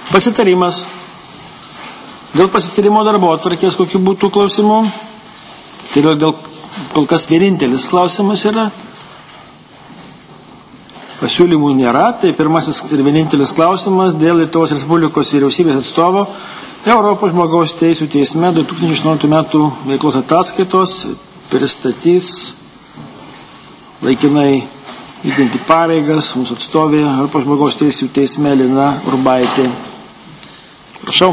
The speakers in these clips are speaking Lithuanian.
Pasitarimas. Dėl pasitarimo darbotvarkės, kokių būtų klausimų? Tai dėl kol kas vienintelis klausimas yra. Pasiūlymų nėra. Tai pirmasis ir vienintelis klausimas dėl Lietuvos Respublikos vyriausybės atstovo Europos žmogaus teisų teisme 2018 metų veiklos ataskaitos pristatys laikinai vykdanti pareigas mūsų atstovė Europos žmogaus teisų teisme Lina Urbaitė. Prašau.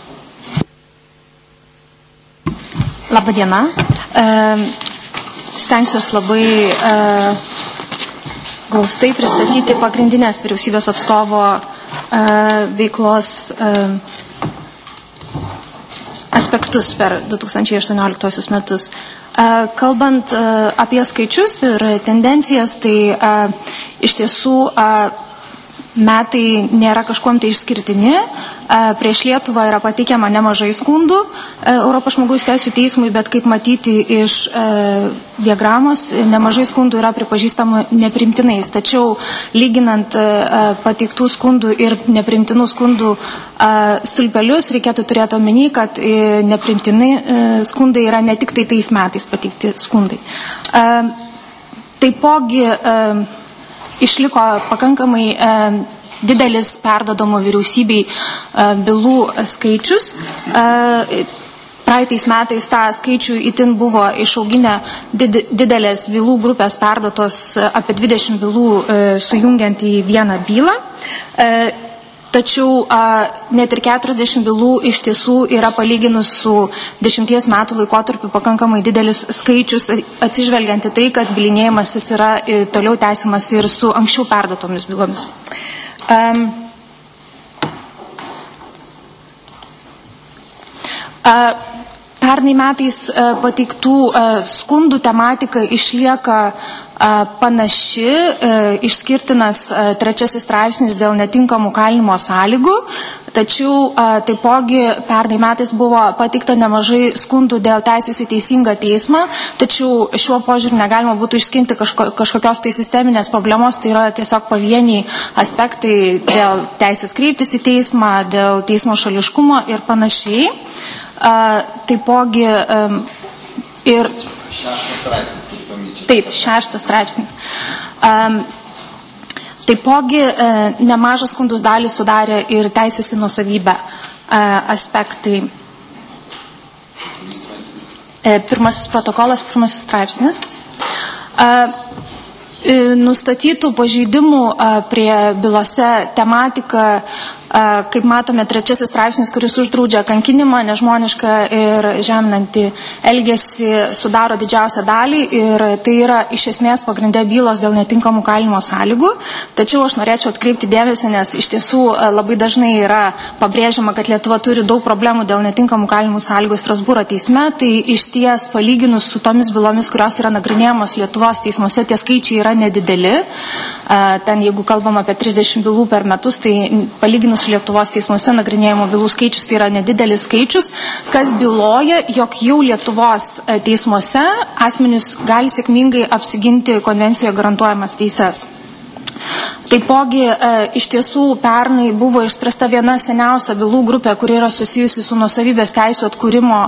Labą dieną. Stengsiuos labai glaustai pristatyti pagrindinės vyriausybės atstovo veiklos aspektus per 2018 metus. Kalbant apie skaičius ir tendencijas, tai iš tiesų metai nėra kažkuom tai išskirtini. Prieš Lietuvą yra pateikiama nemažai skundų Europos žmogaus teisų teismui, bet kaip matyti iš diagramos, nemažai skundų yra pripažįstama neprimtinais. Tačiau lyginant pateiktų skundų ir neprimtinų skundų stulpelius, reikėtų turėti omeny, kad neprimtini skundai yra ne tik tais metais pateikti skundai. Taipogi išliko pakankamai didelis perdodamo vyriausybei bylų skaičius. Praeitais metais tą skaičių itin buvo išauginę didelės bylų grupės perdotos apie 20 bylų sujungiant į vieną bylą. Tačiau net ir 40 bylų iš tiesų yra palyginus su 10 metų laikotarpiu pakankamai didelis skaičius, atsižvelgiant į tai, kad bylinėjimasis yra toliau tęsiamas ir su anksčiau perduotomis bylomis. Pernai metais pateiktų skundų tematika išlieka panaši, išskirtinas trečiasis straipsnis dėl netinkamų kalinimo sąlygų, tačiau taipogi pernai metais buvo pateikta nemažai skundų dėl teisės į teisingą teismą, tačiau šiuo požiūriu negalima būtų išskirti kažkokios tai sisteminės problemos, tai yra tiesiog pavieniai aspektai dėl teisės kreiptis į teismą, dėl teismo šališkumo ir panašiai. Taipogi ir... Taip, 6 straipsnis. Taipogi nemažą skundus dalį sudarė ir teisės į nuosavybę aspektai. Pirmasis protokolas, pirmasis straipsnis. Nustatytų pažeidimų prie bylose tematika, kaip matome, trečiasis straipsnis, kuris uždraudžia kankinimą, nežmonišką ir žeminantį elgesį, sudaro didžiausią dalį ir tai yra iš esmės pagrindė bylos dėl netinkamų kalinimo sąlygų. Tačiau aš norėčiau atkreipti dėmesį, nes iš tiesų labai dažnai yra pabrėžiama, kad Lietuva turi daug problemų dėl netinkamų kalinimo sąlygų Strasbūro teisme, tai iš ties palyginus su tomis bylomis, kurios yra nagrinėjamos Lietuvos teismuose, tie skaičiai yra nedideli. Ten, jeigu kalbam apie 30 bylų per metus, tai palyginus Lietuvos teismuose nagrinėjimo bylų skaičius, tai yra nedidelis skaičius, kas byloja, jog jau Lietuvos teismuose asmenys gali sėkmingai apsiginti konvencijoje garantuojamas teises. Taipogi iš tiesų pernai buvo išspręsta viena seniausia bylų grupė, kuri yra susijusi su nuosavybės teisių atkūrimo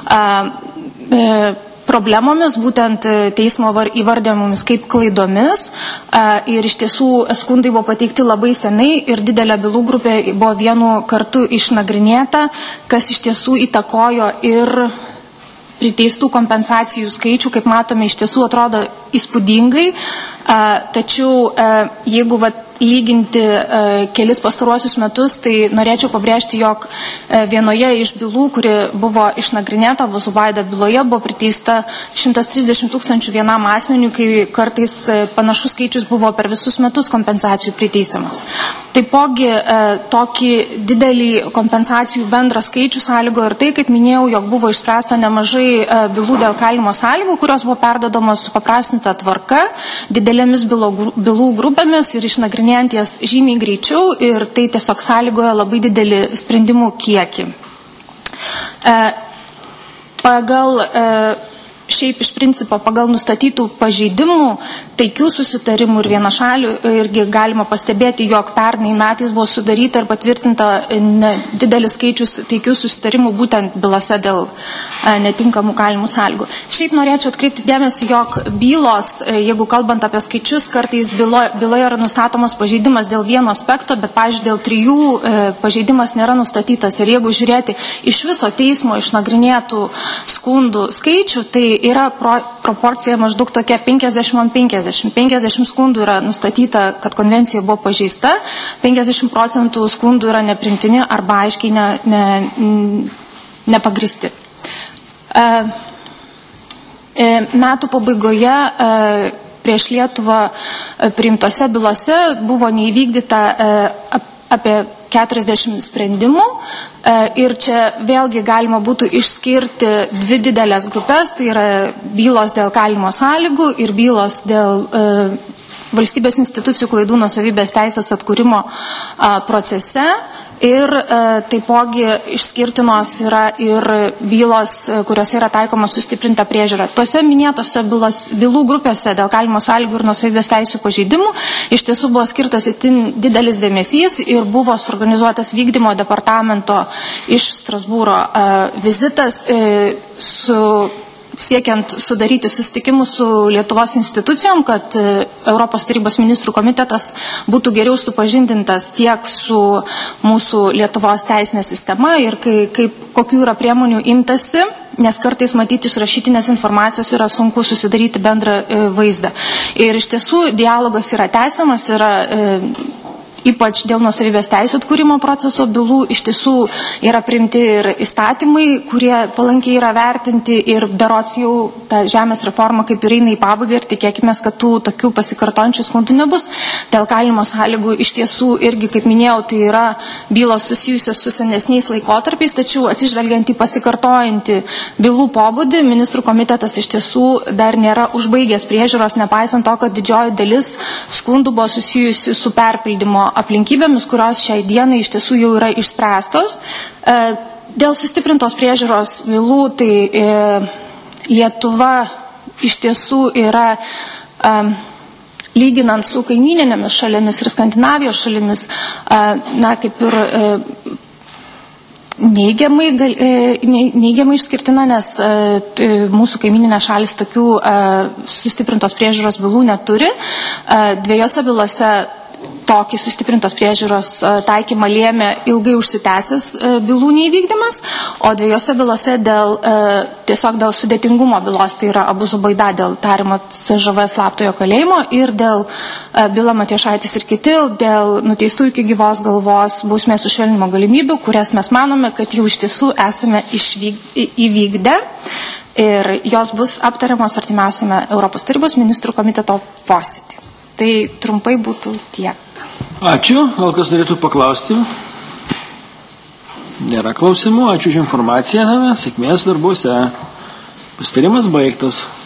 problemomis, būtent teismo įvardėmomis kaip klaidomis, ir iš tiesų skundai buvo pateikti labai senai ir didelė bylų grupė buvo vienu kartu išnagrinėta, kas iš tiesų įtakojo ir priteistų kompensacijų skaičių, kaip matome, iš tiesų atrodo įspūdingai, tačiau jeigu lyginti kelis pastaruosius metus, tai norėčiau pabrėžti, jog vienoje iš bylų, kuri buvo išnagrinėta, Vozubaida byloje, buvo priteista 130 000 vienam asmeniui, kai kartais panašus skaičius buvo per visus metus kompensacijų priteisiamas. Taipogi tokį didelį kompensacijų bendrą skaičių sąlygo ir tai, kaip minėjau, jog buvo išspręsta nemažai bylų dėl kalinimo sąlygų, kurios buvo perdodamos su paprastinta tvarka, didelėmis bylų grupėmis ir išnagrinėjimas jas žymiai greičiau ir tai tiesiog sąlygoja labai didelį sprendimų kiekį. Šiaip iš principo pagal nustatytų pažeidimų, taikių susitarimų ir vienašalių, irgi galima pastebėti, jog pernai metais buvo sudaryta ir patvirtinta didelis skaičius taikių susitarimų būtent bylose dėl netinkamų kalimų sąlygų. Šiaip norėčiau atkreipti dėmesį, jog bylos, jeigu kalbant apie skaičius, kartais byloje yra nustatomas pažeidimas dėl vieno aspekto, bet, pavyzdžiui, dėl 3 pažeidimas nėra nustatytas. Ir jeigu žiūrėti iš viso teismo išnagrinėtų skundų skaičių, tai yra proporcija maždaug tokia 50-50. 50 skundų yra nustatyta, kad konvencija buvo pažeista, 50% skundų yra neprimtini arba aiškiai nepagristi. Metų pabaigoje prieš Lietuvą priimtose bylose buvo neįvykdyta apie 40 sprendimų ir čia vėlgi galima būtų išskirti 2 didelės grupės, tai yra bylos dėl kalimo sąlygų ir bylos dėl valstybės institucijų klaidų nuosavybės teisės atkūrimo procese. Ir taipogi išskirtinos yra ir bylos, kuriuose yra taikoma sustiprinta priežiūra. Tuose minėtose bylų grupėse dėl kalimo sąlygų ir nuosavybės teisių pažeidimų iš tiesų buvo skirtas itin didelis dėmesys ir buvo suorganizuotas vykdymo departamento iš Strasbūro vizitas siekiant sudaryti susitikimus su Lietuvos institucijom, kad Europos tarybos ministrų komitetas būtų geriau supažindintas tiek su mūsų Lietuvos teisinė sistema ir kokių yra priemonių imtasi, nes kartais matyti iš rašytinės informacijos yra sunku susidaryti bendrą vaizdą. Ir iš tiesų dialogas yra tęsiamas, yra ypač dėl nuosavybės teisų atkūrimo proceso bylų iš tiesų yra priimti ir įstatymai, kurie palankiai yra vertinti ir berods jau ta žemės reforma kaip ir eina į pabaigą ir tikėkime, kad tų tokių pasikartojančių skundų nebus. Dėl kalimo sąlygų iš tiesų irgi, kaip minėjau, tai yra bylos susijusios su senesniais laikotarpiais, tačiau atsižvelgiant į pasikartojantį bylų pobūdį, ministrų komitetas iš tiesų dar nėra užbaigęs priežiūros, nepaisant to, kad didžioji dalis skundų buvo susijusi su perpildymo aplinkybėmis, kurios šiai dienai iš tiesų jau yra išspręstos. Dėl sustiprintos priežiūros bylų, tai Lietuva iš tiesų yra, lyginant su kaimyninėmis šalimis ir Skandinavijos šalimis, kaip ir neigiamai išskirtina, nes mūsų kaimyninė šalis tokių sustiprintos priežiūros bylų neturi. 2 bylose tokį sustiprintos priežiūros taikymą lėmė ilgai užsitęsęs bylų neįvykdymas, o 2 bylose tiesiog dėl sudėtingumo bylos, tai yra Abu Zubaida dėl tariamo CŽV slaptojo kalėjimo ir dėl byla Matijošaitis ir kiti, dėl nuteistų iki gyvos galvos bausmės sušvelninimo galimybių, kurias mes manome, kad jau iš tiesų esame įvykdę ir jos bus aptariamos artimiausiame Europos tarybos ministrų komiteto posėdy. Tai trumpai būtų tiek. Ačiū. Gal kas norėtų paklausti? Nėra klausimų. Ačiū už informaciją. Sėkmės darbuose. Pasitarimas baigtas.